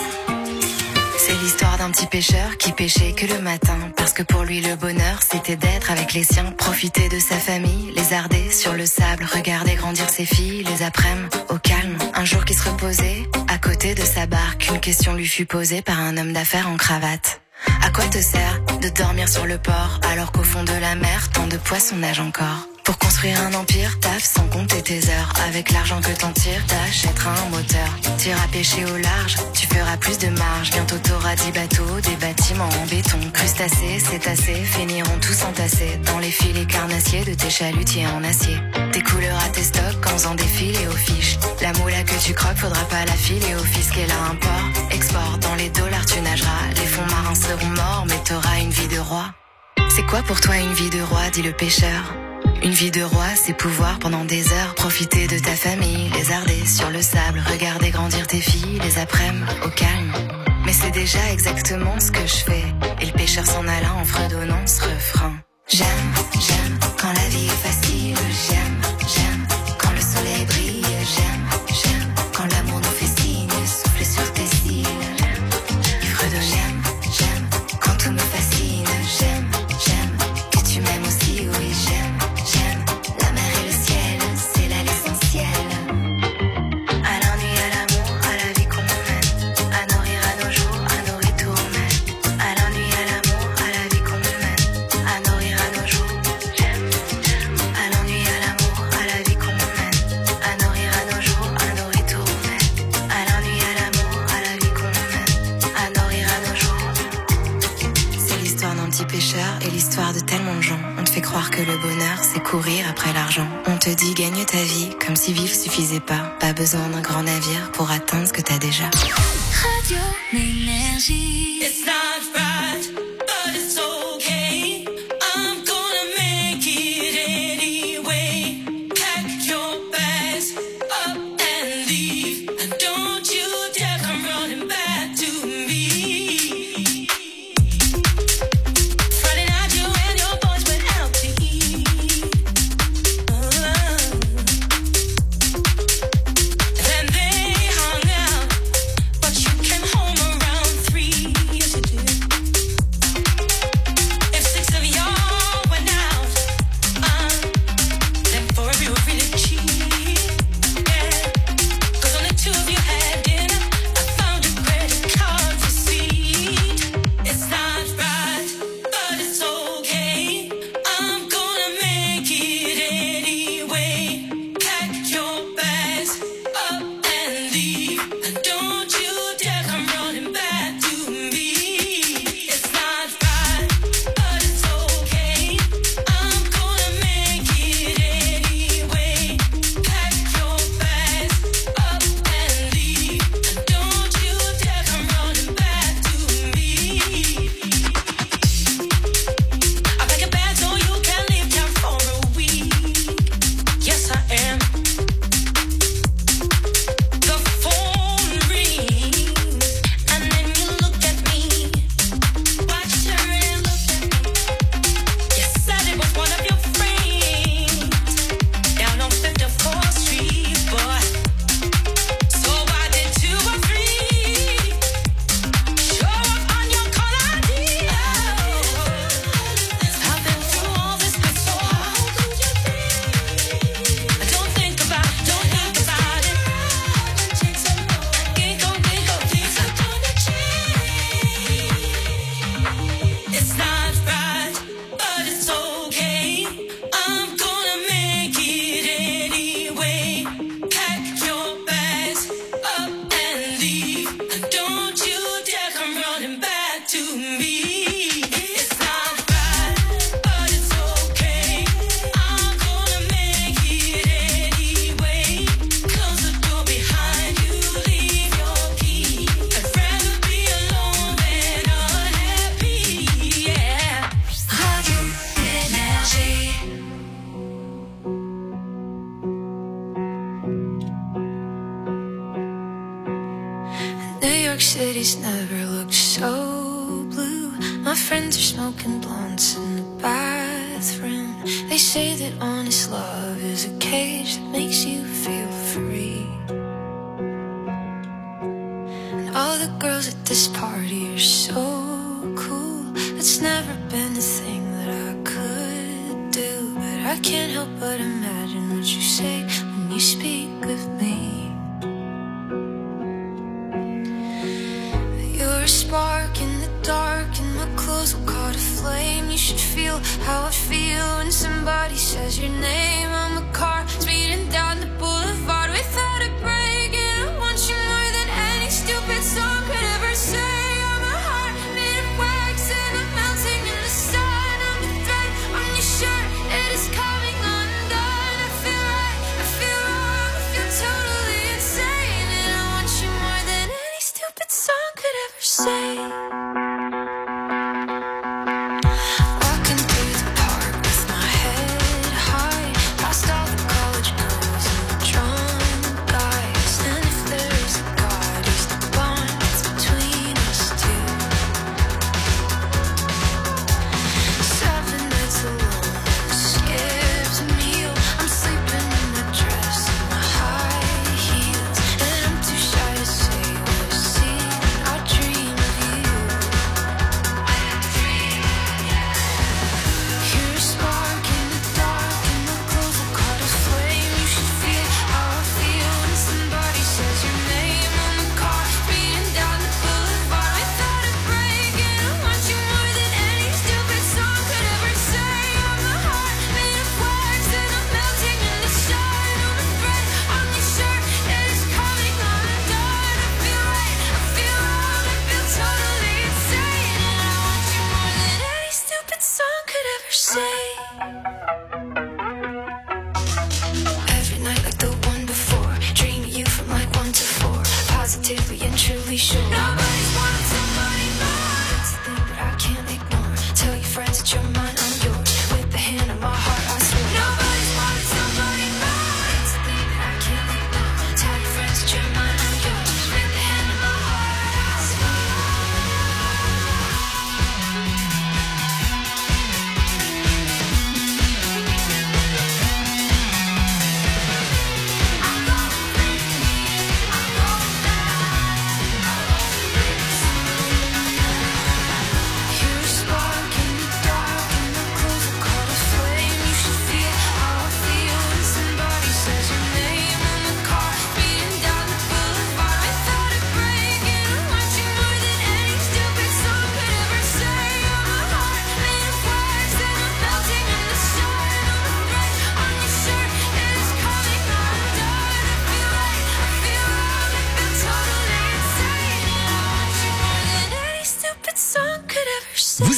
C'est l'histoire d'un petit pêcheur qui pêchait que le matin, parce que pour lui le bonheur c'était d'être avec les siens, profiter de sa famille, lézarder sur le sable, regarder grandir ses filles, les après-midi au calme. Un jour qui se reposait à côté de sa barque, une question lui fut posée par un homme d'affaires en cravate. À quoi te sert de dormir sur le port alors qu'au fond de la mer tant de poissons nagent encore? Pour construire un empire, taf sans compter tes heures. Avec l'argent que t'en tires, t'achèteras un moteur. T'iras pêcher au large, tu feras plus de marge. Bientôt t'auras dix bateaux, des bâtiments en béton. Crustacés, cétacés, finiront tous entassés dans les filets carnassiers de tes chalutiers en acier. Tes couleurs à tes stocks en faisant des filets aux fiches. La moula que tu croques, faudra pas la filer au fisc. Et là, import, export, dans les dollars tu nageras. Les fonds marins seront morts, mais t'auras une vie de roi. C'est quoi pour toi une vie de roi, dit le pêcheur? Une vie de roi, c'est pouvoir pendant des heures profiter de ta famille, lézarder sur le sable, regarder grandir tes filles, les après-midi au calme. Mais c'est déjà exactement ce que je fais. Et le pêcheur s'en alla en fredonnant ce refrain. J'aime, j'aime quand la vie est facile. J'aime, j'aime quand le soleil brille. J'aime, j'aime quand l'amour nous fait signe, souffler sur tes cils. Il fredonne. J'aime, j'aime quand tout me fascine. J'aime, j'aime que tu m'aimes aussi, oui j'aime. À l'ennui, à l'amour, à la vie qu'on mène, à nourrir, à petit pêcheur et l'histoire de tellement de gens. On te fait croire que le bonheur, c'est courir après l'argent. On te dit gagne ta vie, comme si vivre suffisait pas. Pas besoin d'un grand navire pour atteindre ce que t'as déjà. Radio Énergie. It's not right, but it's okay. I'm gonna make it anyway. Pack your bags up and leave, and don't you dare come running back to me. Friday night you and your boys went out to eat. Uh, then they hung out, but you came home around three. Yes, you did. If six of y'all went out, uh, then four of you were really cheap. Yeah, 'cause only two of you had dinner. I found a credit card receipt. It's not right, but it's okay. I'm gonna make it anyway. Pack your bags up and leave, and don't you dare come running back to me. It's not right, but it's okay. I'm gonna make it anyway. Pack your bags up and leave, and don't you dare come running back to me. I'm packing bags so you can leave town for a week. Yes, I am. The phone rings, and then you look at me. Watch her and look at me. You said it was one of your friends down on fifty-fourth Street, boy. So why did two or three show up on your call I D? I've been through all this before. How could you be? Don't think about it, don't think about it. Ain't gon' think of things I'm gonna change. It's not right, but it's okay. I'm gonna make it anyway. Pack your bags up and leave, and don't you dare come running back to me. It's not right, but it's okay. I'm gonna make it anyway. Close the door behind you, leave your key. I'd rather be alone than unhappy, yeah. Radio Énergie. New York City's never looked so blue. My friends are smoking blunts in the bathroom. They say that honest love is a cage that makes you feel free. And all the girls at this party are so cool. It's never been a thing that I could do, but I can't help but imagine what you say when you speak of me. You're a spark in the dark, and my clothes will caught a flame. You should feel how I feel when somebody says your name. I'm a car speeding down the boulevard without a break, and I want you more than any stupid song could ever say. I'm a heart made of wax, and I'm melting in the sun. I'm the thread on your shirt, it is coming undone. I feel right, I feel wrong, I feel totally insane, and I want you more than any stupid song could ever say. Walking through the park with my head high, past all the college girls and the drunk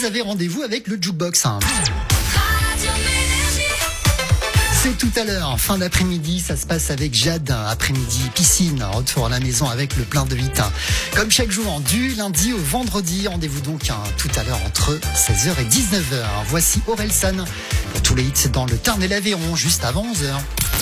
vous avez rendez-vous avec le Jukebox. Hein. C'est tout à l'heure, fin d'après-midi, ça se passe avec Jade, après-midi piscine, retour à la maison avec le plein de hits. Comme chaque jour, du lundi au vendredi, rendez-vous donc hein, tout à l'heure entre seize heures et dix-neuf heures. Voici Orelsan pour tous les hits dans le Tarn et l'Aveyron, juste avant onze heures.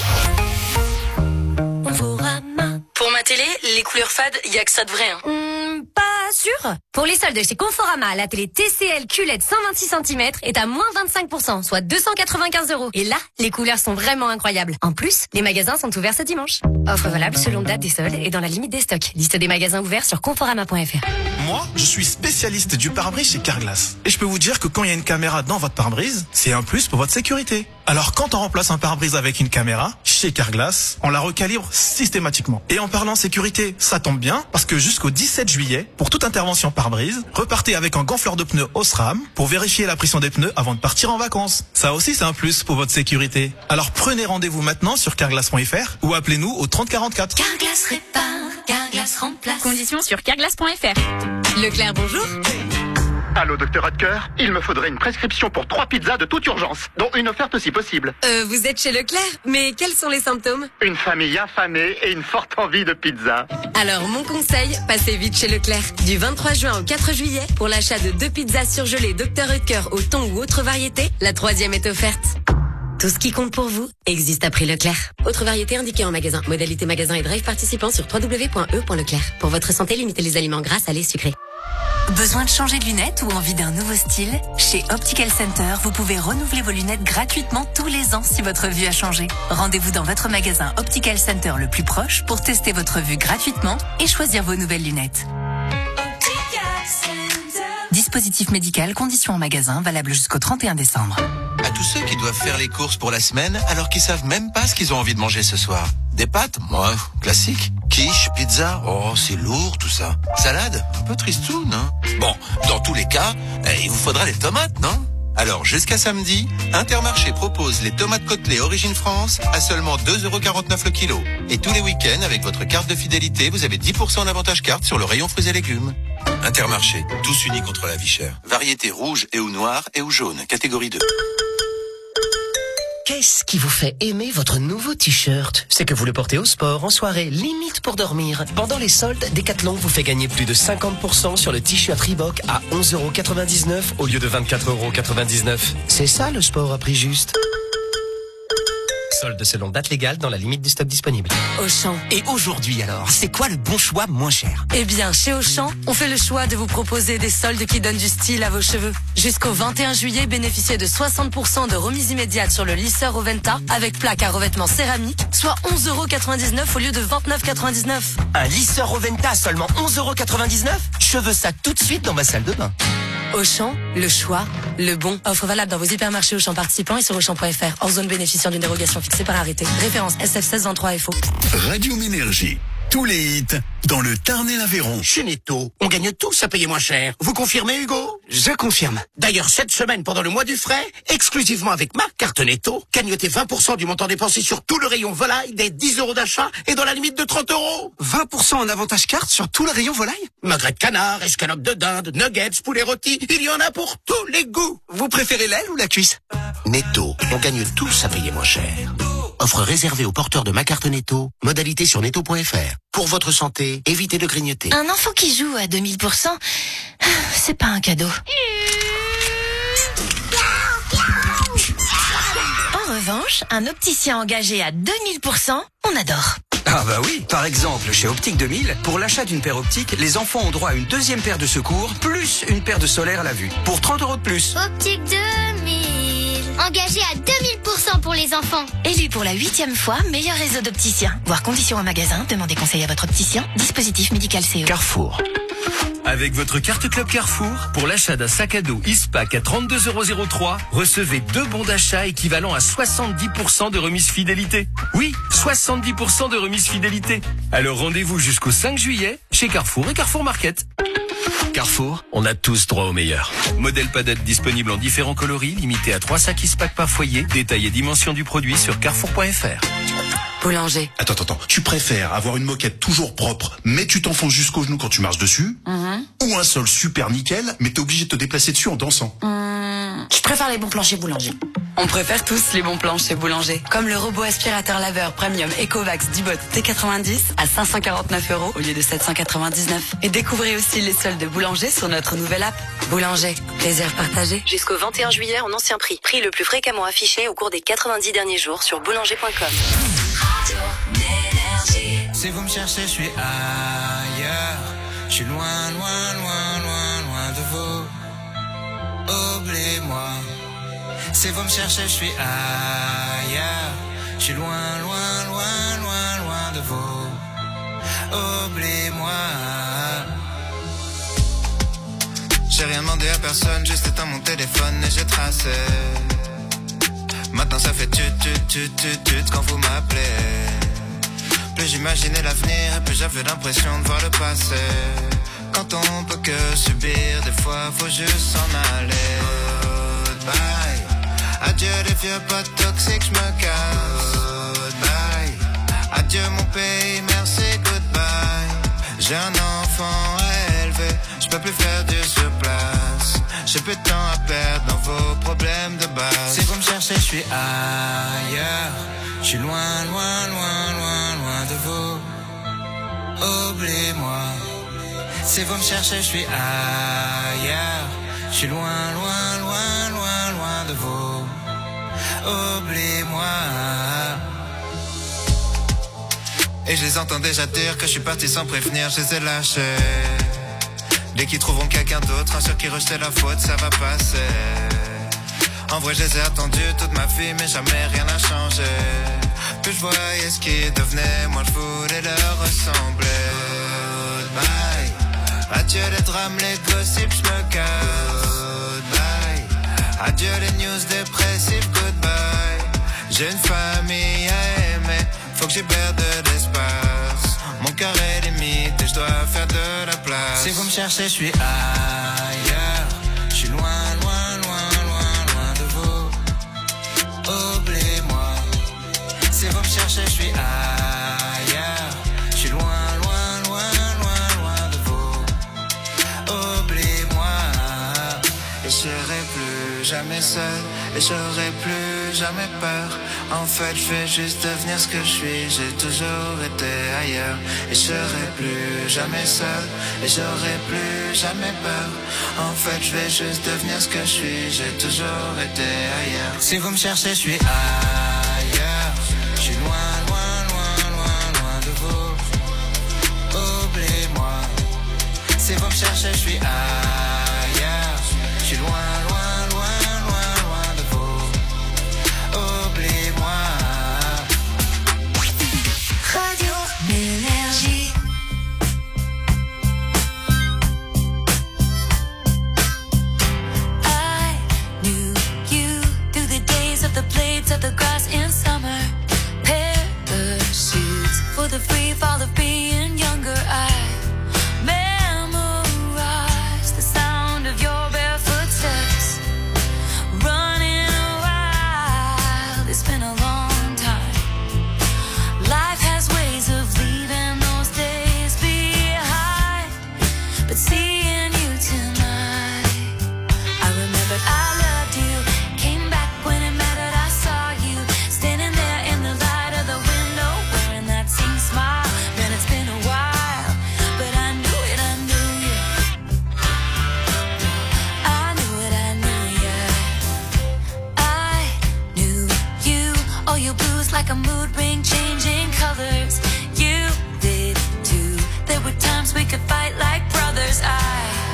Pour ma télé, les couleurs fades, y a que ça de vrai. Hein. Hmm, pas sûr. Pour les soldes chez Conforama, la télé T C L Q L E D cent vingt-six centimètres est à moins vingt-cinq pour cent, soit deux cent quatre-vingt-quinze euros. Et là, les couleurs sont vraiment incroyables. En plus, les magasins sont ouverts ce dimanche. Offre valable selon date des soldes et dans la limite des stocks. Liste des magasins ouverts sur conforama point f r. Moi, je suis spécialiste du pare-brise chez Carglass. Et je peux vous dire que quand il y a une caméra dans votre pare-brise, c'est un plus pour votre sécurité. Alors quand on remplace un pare-brise avec une caméra, chez Carglass, on la recalibre systématiquement. Et en parlant sécurité, ça tombe bien, parce que jusqu'au dix-sept juillet, pour toute intervention pare-brise, repartez avec un gonfleur de pneus Osram pour vérifier la pression des pneus avant de partir en vacances. Ça aussi, c'est un plus pour votre sécurité. Alors prenez rendez-vous maintenant sur carglass point f r ou appelez-nous au trente quarante-quatre. Carglass répare, Carglass remplace. Conditions sur carglass point f r. Leclerc, bonjour. Allô, docteur Hodker, il me faudrait une prescription pour trois pizzas de toute urgence, dont une offerte si possible. Euh, vous êtes chez Leclerc, mais quels sont les symptômes? Une famille affamée et une forte envie de pizza. Alors, mon conseil, passez vite chez Leclerc. Du vingt-trois juin au quatre juillet, pour l'achat de deux pizzas surgelées docteur Hodker au thon ou autre variété, la troisième est offerte. Tout ce qui compte pour vous existe à prix Leclerc. Autre variété indiquée en magasin. Modalité magasin et drive participant sur w w w point e point leclerc. Pour votre santé, limitez les aliments gras, salés, sucrés. Besoin de changer de lunettes ou envie d'un nouveau style? Chez Optical Center, vous pouvez renouveler vos lunettes gratuitement tous les ans si votre vue a changé. Rendez-vous dans votre magasin Optical Center le plus proche pour tester votre vue gratuitement et choisir vos nouvelles lunettes. Dispositif médical, conditions en magasin, valable jusqu'au trente et un décembre. À tous ceux qui doivent faire les courses pour la semaine alors qu'ils savent même pas ce qu'ils ont envie de manger ce soir. Des pâtes? Ouais, classique. Quiche, pizza? Oh, c'est lourd tout ça. Salade? Un peu tristoun, hein? Bon, dans tous les cas, eh, il vous faudra des tomates, non? Alors, jusqu'à samedi, Intermarché propose les tomates Côtelets Origine France à seulement deux euros quarante-neuf le kilo. Et tous les week-ends, avec votre carte de fidélité, vous avez dix pour cent d'avantage carte sur le rayon fruits et légumes. Intermarché, tous unis contre la vie chère. Variété rouge et ou noire et ou jaune, catégorie deux. Qu'est-ce qui vous fait aimer votre nouveau t-shirt? C'est que vous le portez au sport, en soirée, limite pour dormir. Pendant les soldes, Decathlon vous fait gagner plus de cinquante pour cent sur le t-shirt Reebok à onze euros quatre-vingt-dix-neuf au lieu de vingt-quatre euros quatre-vingt-dix-neuf. C'est ça le sport à prix juste. Solde selon date légale dans la limite du stock disponible. Auchan. Et aujourd'hui alors, c'est quoi le bon choix moins cher? Eh bien, chez Auchan, on fait le choix de vous proposer des soldes qui donnent du style à vos cheveux. Jusqu'au vingt et un juillet, bénéficiez de soixante pour cent de remise immédiate sur le lisseur Oventa avec plaque à revêtement céramique, soit onze euros quatre-vingt-dix-neuf au lieu de vingt-neuf euros quatre-vingt-dix-neuf. Un lisseur Oventa à seulement onze euros quatre-vingt-dix-neuf? Je veux ça tout de suite dans ma salle de bain. Auchan, le choix, le bon. Offre valable dans vos hypermarchés Auchan participants et sur auchan point f r. Hors zone bénéficiant d'une dérogation fixée par arrêté. Référence S F seize vingt-trois F O. Radio Ménergie. Tous les hits dans le Tarn et l'Aveyron. Chez Netto, on gagne tous à payer moins cher. Vous confirmez, Hugo? Je confirme. D'ailleurs, cette semaine, pendant le mois du frais, exclusivement avec ma carte Netto, gagnez vingt pour cent du montant dépensé sur tout le rayon volaille des dix euros d'achat et dans la limite de trente euros. vingt pour cent en avantage carte sur tout le rayon volaille? Magret de canard, escalope de dinde, nuggets, poulet rôti, il y en a pour tous les goûts. Vous préférez l'aile ou la cuisse? Netto, on gagne tous à payer moins cher. Offre réservée aux porteurs de ma carte Netto. Modalité sur netto point f r. Pour votre santé, évitez de grignoter. Un enfant qui joue à deux mille pour cent, c'est pas un cadeau. En revanche, un opticien engagé à deux mille pour cent, on adore. Ah bah oui, par exemple, chez Optique deux mille, pour l'achat d'une paire optique, les enfants ont droit à une deuxième paire de secours, plus une paire de solaire à la vue, pour trente euros de plus. Optique deux mille, engagé à deux mille pour cent pour les enfants. Élu pour la huitième fois, meilleur réseau d'opticiens. Voir conditions en magasin, demandez conseil à votre opticien. Dispositif médical C E. Carrefour. Avec votre carte Club Carrefour, pour l'achat d'un sac à dos Ispac à trente-deux euros zéro trois, recevez deux bons d'achat équivalent à soixante-dix pour cent de remise fidélité. Oui, soixante-dix pour cent de remise fidélité. Alors rendez-vous jusqu'au cinq juillet chez Carrefour et Carrefour Market. Carrefour, on a tous droit au meilleur. Modèle padette disponible en différents coloris, limité à trois sacs Ispac par foyer. Détail et dimension du produit sur carrefour point f r. Boulanger. Attends, attends, attends. Tu préfères avoir une moquette toujours propre, mais tu t'enfonces jusqu'au genou quand tu marches dessus, Mhm. ou un sol super nickel, mais t'es obligé de te déplacer dessus en dansant? Hum, Je préfère les bons plans chez Boulanger. On préfère tous les bons plans chez Boulanger. Comme le robot aspirateur laveur premium Ecovacs Dibot T quatre-vingt-dix à cinq cent quarante-neuf euros au lieu de sept cent quatre-vingt-dix-neuf. Et découvrez aussi les soldes de Boulanger sur notre nouvelle app. Boulanger, plaisir partagé. Jusqu'au vingt et un juillet en ancien prix. Prix le plus fréquemment affiché au cours des quatre-vingt-dix derniers jours sur boulanger point com. Si vous me cherchez, je suis ailleurs. Je suis loin, loin, loin, loin, loin de vous. Oubliez-moi. Si vous me cherchez, je suis ailleurs. Je suis loin, loin, loin, loin, loin de vous. Oubliez-moi. J'ai rien demandé à personne, juste éteint mon téléphone et j'ai tracé. Maintenant ça fait tut tut tut tut tut quand vous m'appelez. Plus j'imaginais l'avenir et plus j'avais l'impression de voir le passé. Quand on peut que subir, des fois faut juste s'en aller. Goodbye. Adieu les vieux potes toxiques, j'me casse. Goodbye. Adieu mon pays, merci, goodbye. J'ai un enfant à élever, j'peux plus faire du surplace. J'ai peu de temps à perdre dans vos problèmes de base. Si vous me cherchez, je suis ailleurs. Je suis loin, loin, loin, loin, loin de vous. Oubliez-moi. Si vous me cherchez, je suis ailleurs. Je suis loin, loin, loin, loin, loin de vous. Oubliez-moi. Et je les entends déjà dire que je suis parti sans prévenir, je les ai lâchés. Dès qu'ils trouveront quelqu'un d'autre, un sur qui rejeter la faute, ça va passer. En vrai, je les ai attendus toute ma vie, mais jamais rien n'a changé. Plus je voyais ce qui devenait, moi je voulais leur ressembler. Goodbye. Adieu les drames, les gossips, je me casse. Goodbye. Adieu les news dépressives, goodbye. J'ai une famille à aimer, faut que j'y perde de l'espace. Mon cœur est limite et je dois faire de la place. Si vous me cherchez, je suis ailleurs. Je suis loin, loin, loin, loin, loin de vous. Oubliez-moi. Si vous me cherchez, je suis ailleurs. Je suis loin, loin, loin, loin, loin de vous. Oubliez-moi. Et je serai plus jamais seul. Et j'aurai plus jamais peur. En fait, je vais juste devenir ce que je suis. J'ai toujours été ailleurs. Et je serai plus jamais seul. Et j'aurai plus jamais peur. En fait, je vais juste devenir ce que je suis. J'ai toujours été ailleurs. Si vous me cherchez, je suis ailleurs. Je suis loin, loin, loin, loin, loin de vous. Oubliez-moi. Si vous me cherchez, je suis ailleurs. Je suis loin, loin, loin, loin, loin de vous. Oubliez-moi. Radio Énergie. I knew you through the days of the blades of the grass in summer. Parachutes for the free fall of being younger. I memorized the sound of your barefoot steps. Running wild, it's been a long time. Life has ways of leaving those days behind. But seeing you tonight, I remembered I loved you. Came back when it mattered, I saw you standing there in the light of the window, wearing that same smile. Man, it's been a while, but I knew it, I knew you. I knew it, I knew you. I knew you. All your blues like a mood ring, changing colors. You did too. There were times we could fight like brothers. I